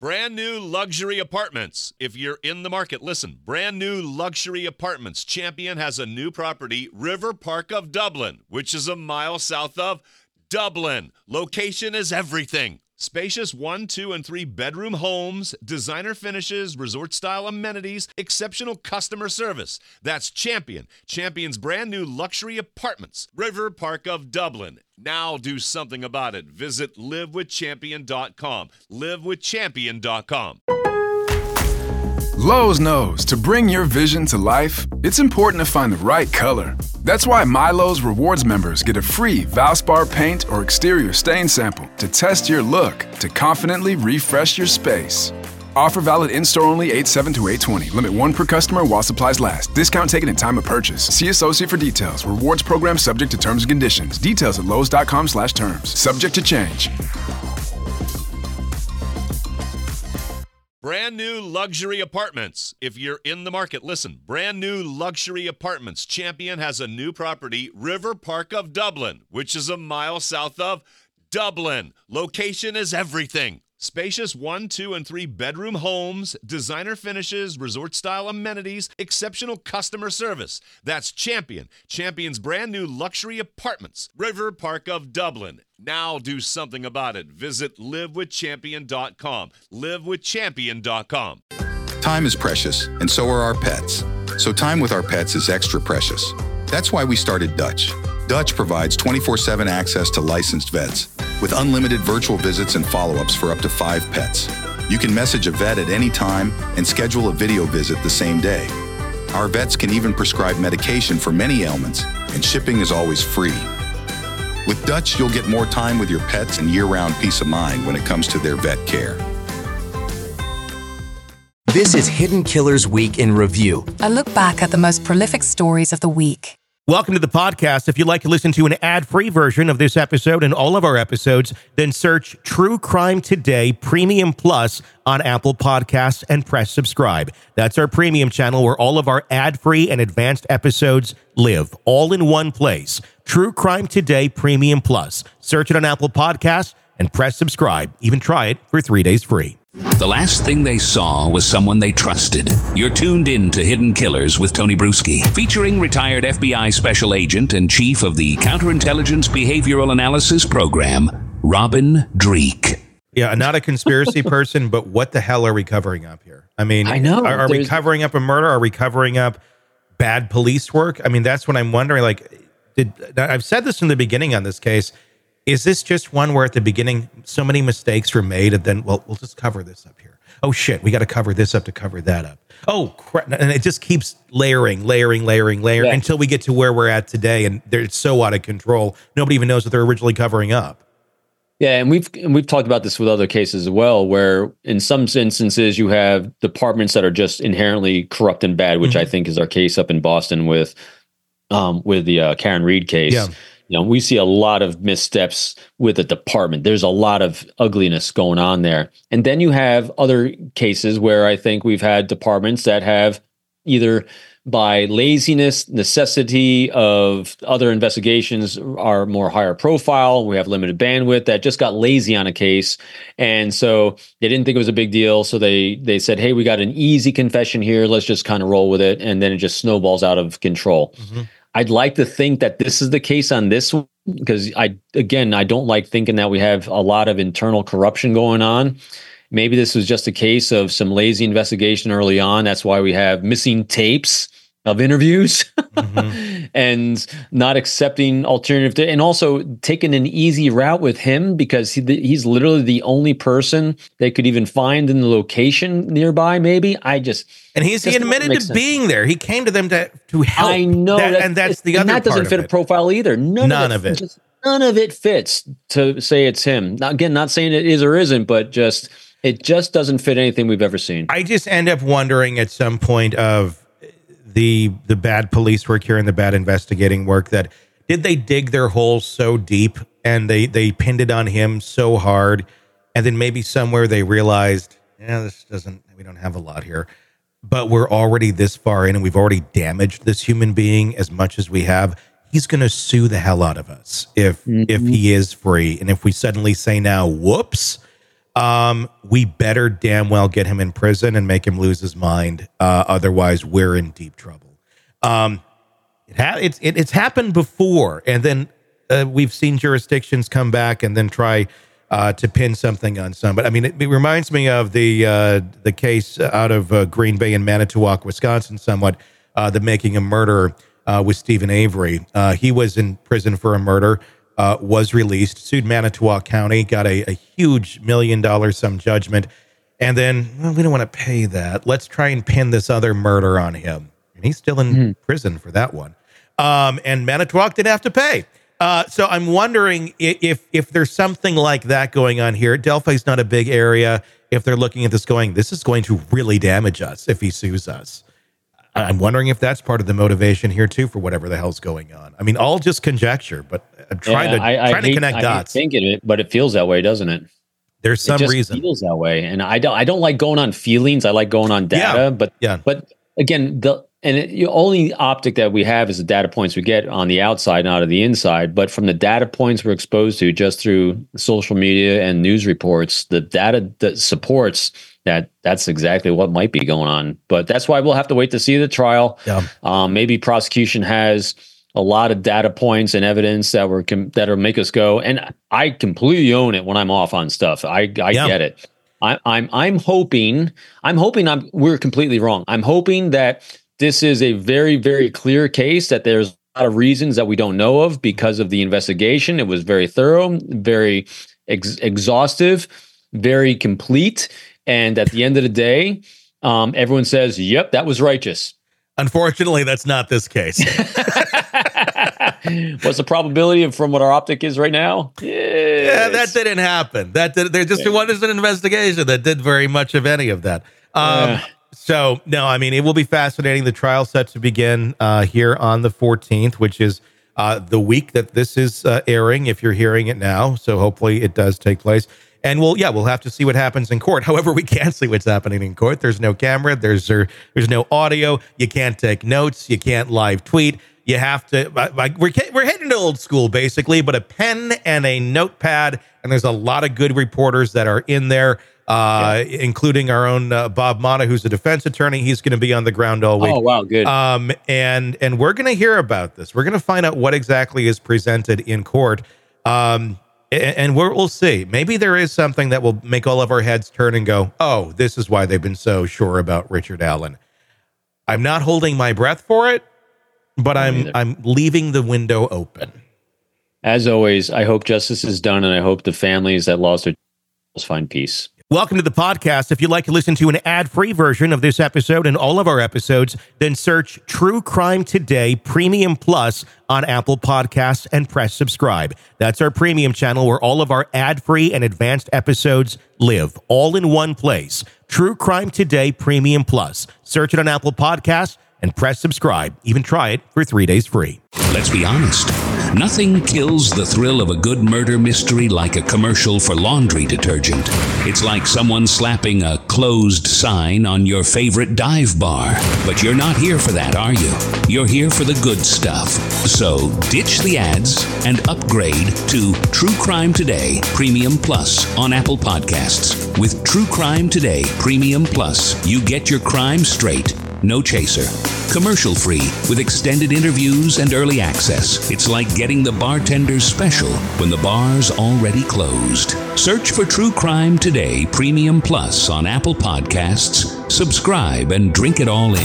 Brand new luxury apartments. If you're in the market, listen. Brand new luxury apartments. Champion has a new property, River Park of Dublin, which is a mile south of Dublin. Location is everything. Spacious 1, 2, and 3 bedroom homes, designer finishes, resort-style amenities, exceptional customer service. That's Champion. Champion's brand new luxury apartments. River Park of Dublin. Now do something about it. Visit livewithchampion.com. livewithchampion.com. Lowe's knows to bring your vision to life, it's important to find the right color. That's why MyLowe's Rewards members get a free Valspar paint or exterior stain sample to test your look to confidently refresh your space. Offer valid in-store only 8/7 to 8/20. Limit 1 per customer while supplies last. Discount taken in time of purchase. See associate for details. Rewards program subject to terms and conditions. Details at lowes.com/terms. Subject to change. Brand new luxury apartments. If you're in the market, listen. Brand new luxury apartments. Champion has a new property, River Park of Dublin, which is a mile south of Dublin. Location is everything. Spacious 1, 2, and 3 bedroom homes, designer finishes, resort-style amenities, exceptional customer service. That's Champion. Champion's brand new luxury apartments. River Park of Dublin. Now do something about it. Visit livewithchampion.com. livewithchampion.com. Time is precious, and so are our pets. So time with our pets is extra precious. That's why we started Dutch. Dutch provides 24/7 access to licensed vets with unlimited virtual visits and follow-ups for up to 5 pets. You can message a vet at any time and schedule a video visit the same day. Our vets can even prescribe medication for many ailments, and shipping is always free. With Dutch, you'll get more time with your pets and year-round peace of mind when it comes to their vet care. This is Hidden Killers Week in Review. A look back at the most prolific stories of the week. Welcome to the podcast. If you'd like to listen to an ad-free version of this episode and all of our episodes, then search True Crime Today Premium Plus on Apple Podcasts and press subscribe. That's our premium channel where all of our ad-free and advanced episodes live, all in one place. True Crime Today Premium Plus. Search it on Apple Podcasts and press subscribe. Even try it for 3 days free. The last thing they saw was someone they trusted. You're tuned in to Hidden Killers with Tony Bruschi, featuring retired FBI Special Agent and Chief of the Counterintelligence Behavioral Analysis Program, Robin Dreeke. Yeah, not a conspiracy person, but what the hell are we covering up here? I mean, I know. Are we covering up a murder? Are we covering up bad police work? I mean, that's what I'm wondering. Like, I've said this in the beginning on this case. Is this just one where at the beginning so many mistakes were made and then, well, we'll just cover this up here. Oh, shit, we got to cover this up to cover that up. Oh, crap. And it just keeps layering until we get to where we're at today. And it's so out of control. Nobody even knows what they're originally covering up. Yeah, and we've talked about this with other cases as well, where in some instances you have departments that are just inherently corrupt and bad, which I think is our case up in Boston with the Karen Reed case. Yeah. You know, we see a lot of missteps with the department. There's a lot of ugliness going on there. And then you have other cases where I think we've had departments that have either by laziness, necessity of other investigations are more higher profile. We have limited bandwidth that just got lazy on a case. And so they didn't think it was a big deal. So they said, hey, we got an easy confession here. Let's just kind of roll with it. And then it just snowballs out of control. Mm-hmm. I'd like to think that this is the case on this one, because I don't like thinking that we have a lot of internal corruption going on. Maybe this was just a case of some lazy investigation early on. That's why we have missing tapes of interviews and not accepting alternative, and also taking an easy route with him because he's literally the only person they could even find in the location nearby. Maybe and he admitted to being there. He came to them to help. I know, that's the other part. That doesn't fit a profile either. None of it. None of it fits to say it's him. Now, again, not saying it is or isn't, but it just doesn't fit anything we've ever seen. I just end up wondering at some point of the bad police work here and the bad investigating work, that did they dig their hole so deep and they pinned it on him so hard, and then maybe somewhere they realized, we don't have a lot here, but we're already this far in and we've already damaged this human being as much as we have. He's going to sue the hell out of us if he is free. And if we suddenly say now, whoops, we better damn well get him in prison and make him lose his mind. Otherwise, we're in deep trouble. It's happened before, and then we've seen jurisdictions come back and then try to pin something on some. But I mean, it reminds me of the case out of Green Bay and Manitowoc, Wisconsin, somewhat, the making a murderer with Stephen Avery. He was in prison for a murder, was released, sued Manitowoc County, got a huge $1 million sum judgment, and then, well, we don't want to pay that. Let's try and pin this other murder on him. And he's still in prison for that one. And Manitowoc didn't have to pay. So I'm wondering if there's something like that going on here. Delphi's not a big area. If they're looking at this going, this is going to really damage us if he sues us. I'm wondering if that's part of the motivation here too for whatever the hell's going on. I mean, all just conjecture, but I'm trying to connect dots. I think it, but it feels that way, doesn't it? There's some reason. It feels that way, and I don't like going on feelings. I like going on data. But again, the only optic that we have is the data points we get on the outside, not on the inside. But from the data points we're exposed to just through social media and news reports, the data that supports that's exactly what might be going on. But that's why we'll have to wait to see the trial. Yeah. Maybe prosecution has a lot of data points and evidence that'll make us go. And I completely own it when I'm off on stuff. I get it. I'm hoping we're completely wrong. I'm hoping that this is a very, very clear case, that there's a lot of reasons that we don't know of because of the investigation. It was very thorough, very exhaustive, very complete. And at the end of the day, everyone says, yep, that was righteous. Unfortunately, that's not this case. What's the probability from what our optic is right now? Yeah, that didn't happen. There just wasn't an investigation that did very much of any of that. So, no, I mean, it will be fascinating. The trial set to begin here on the 14th, which is the week that this is airing, if you're hearing it now. So hopefully it does take place. And we'll have to see what happens in court. However, we can't see what's happening in court. There's no camera. There's no audio. You can't take notes. You can't live tweet. You have to, we're heading to old school, basically, but a pen and a notepad. And there's a lot of good reporters that are in there, including our own Bob Mata, who's a defense attorney. He's going to be on the ground all week. Oh, wow, good. And we're going to hear about this. We're going to find out what exactly is presented in court. And we'll see. Maybe there is something that will make all of our heads turn and go, oh, this is why they've been so sure about Richard Allen. I'm not holding my breath for it, but I'm leaving the window open. As always, I hope justice is done, and I hope the families that lost their find peace. Welcome to the podcast. If you'd like to listen to an ad-free version of this episode and all of our episodes, then search True Crime Today Premium Plus on Apple Podcasts and press subscribe. That's our premium channel where all of our ad-free and advanced episodes live, all in one place. True Crime Today Premium Plus. Search it on Apple Podcasts and press subscribe. Even try it for 3 days free. Let's be honest. Nothing kills the thrill of a good murder mystery like a commercial for laundry detergent. It's like someone slapping a closed sign on your favorite dive bar. But you're not here for that, are you? You're here for the good stuff. So ditch the ads and upgrade to True Crime Today Premium Plus on Apple Podcasts. With True Crime Today Premium Plus, you get your crime straight. No chaser. Commercial free with extended interviews and early access. It's like getting the bartender's special when the bar's already closed. Search for True Crime Today Premium Plus on Apple Podcasts. Subscribe and drink it all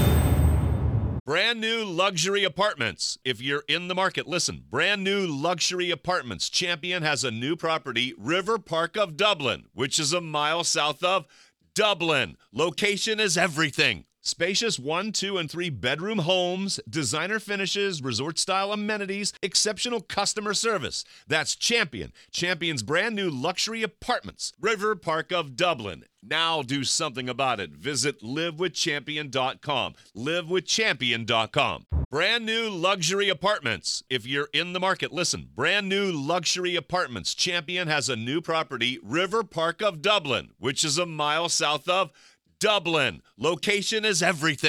in. Brand new luxury apartments. If you're in the market, listen. Brand new luxury apartments. Champion has a new property, River Park of Dublin, which is a mile south of Dublin. Location is everything. Spacious 1, 2, and 3 bedroom homes, designer finishes, resort-style amenities, exceptional customer service. That's Champion. Champion's brand new luxury apartments. River Park of Dublin. Now do something about it. Visit livewithchampion.com. Livewithchampion.com. Brand new luxury apartments. If you're in the market, listen. Brand new luxury apartments. Champion has a new property, River Park of Dublin, which is a mile south of Dublin. Location is everything.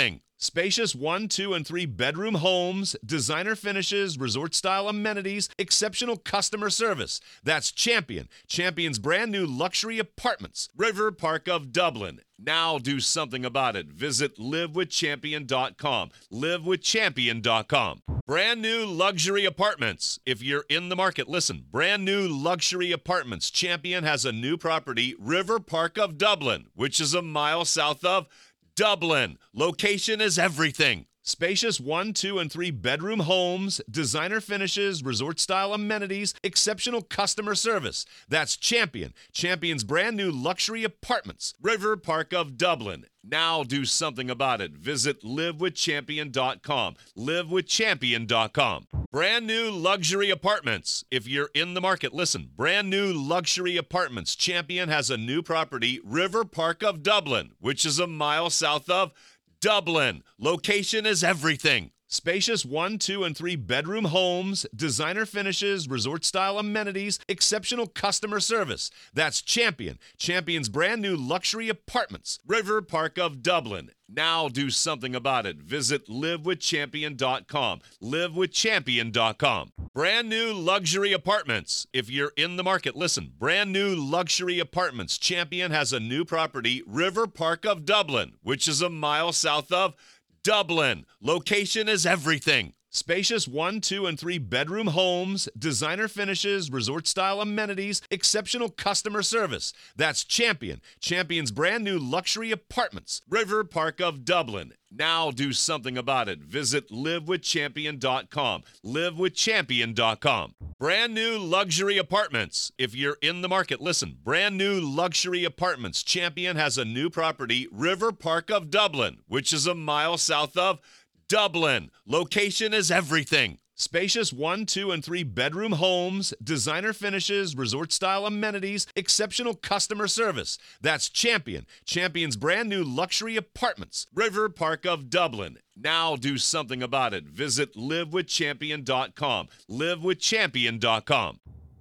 Spacious 1, 2, and 3 bedroom homes, designer finishes, resort style amenities, exceptional customer service. That's Champion. Champion's brand new luxury apartments. River Park of Dublin. Now do something about it. Visit livewithchampion.com. Livewithchampion.com. Brand new luxury apartments. If you're in the market, listen. Brand new luxury apartments. Champion has a new property, River Park of Dublin, which is a mile south of Dublin. Location is everything. Spacious 1, 2, and 3 bedroom homes, designer finishes, resort style amenities, exceptional customer service. That's Champion. Champion's brand new luxury apartments. River Park of Dublin. Now do something about it. Visit livewithchampion.com. Livewithchampion.com. Brand new luxury apartments. If you're in the market, listen. Brand new luxury apartments. Champion has a new property, River Park of Dublin, which is a mile south of Dublin. Location is everything. Spacious 1, 2, and 3 bedroom homes, designer finishes, resort style amenities, exceptional customer service. That's Champion. Champion's brand new luxury apartments. River Park of Dublin. Now do something about it. Visit livewithchampion.com. Livewithchampion.com. Brand new luxury apartments. If you're in the market, listen. Brand new luxury apartments. Champion has a new property, River Park of Dublin, which is a mile south of Dublin. Location is everything. Spacious 1, 2, and 3 bedroom homes, designer finishes, resort style amenities, exceptional customer service. That's Champion. Champion's brand new luxury apartments. River Park of Dublin. Now do something about it. Visit livewithchampion.com. Livewithchampion.com. Brand new luxury apartments. If you're in the market, listen. Brand new luxury apartments. Champion has a new property, River Park of Dublin, which is a mile south of Dublin. Location is everything. Spacious 1, 2, and 3 bedroom homes, designer finishes, resort style amenities, exceptional customer service. That's Champion. Champion's brand new luxury apartments. River Park of Dublin. Now do something about it. Visit livewithchampion.com. Livewithchampion.com.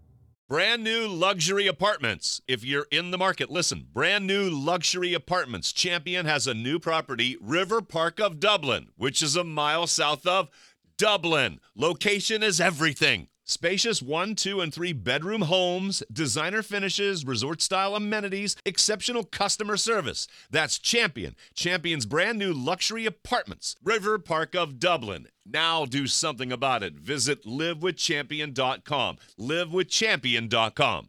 Brand new luxury apartments. If you're in the market, listen. Brand new luxury apartments. Champion has a new property, River Park of Dublin, which is a mile south of Dublin. Location is everything. Spacious 1, 2, and 3 bedroom homes, designer finishes, resort style amenities, exceptional customer service. That's Champion. Champion's brand new luxury apartments. River Park of Dublin. Now do something about it. Visit livewithchampion.com. Livewithchampion.com.